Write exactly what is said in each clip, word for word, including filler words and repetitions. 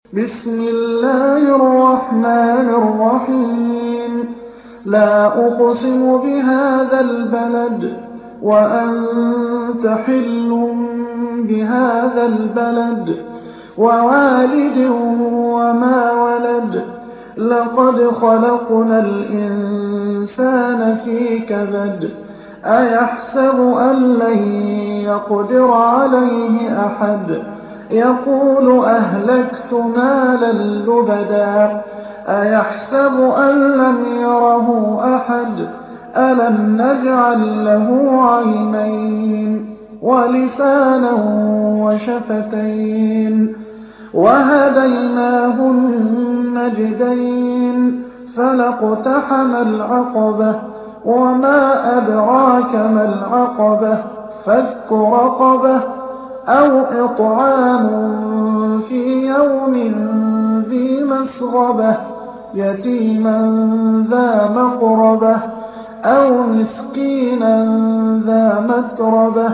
بسم الله الرحمن الرحيم لا أقسم بهذا البلد وأنت حل بهذا البلد ووالد وما ولد لقد خلقنا الإنسان في كبد أيحسب أن لن يقدر عليه أحد يقول أهلكت مالا لبدا أيحسب أن لم يره أحد ألم نجعل له عينين ولسانا وشفتين وهديناه النجدين فلاقتحم العقبة وما أدراك ما العقبة فك رقبة أو إطعام في يوم ذي مسغبة يتيما ذا مقربة أو مسكينا ذا متربة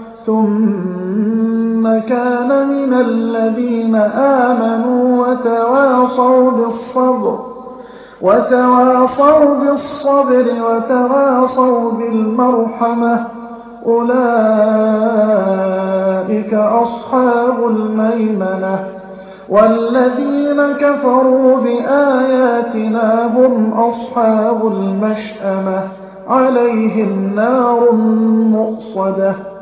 ثم كان من الذين آمنوا وتواصوا بالصبر وتواصوا بالصبر وتواصوا بالمرحمة أولئك أصحاب الميمنة والذين كفروا بآياتنا هم أصحاب المشأمة عليهم نار مؤصدة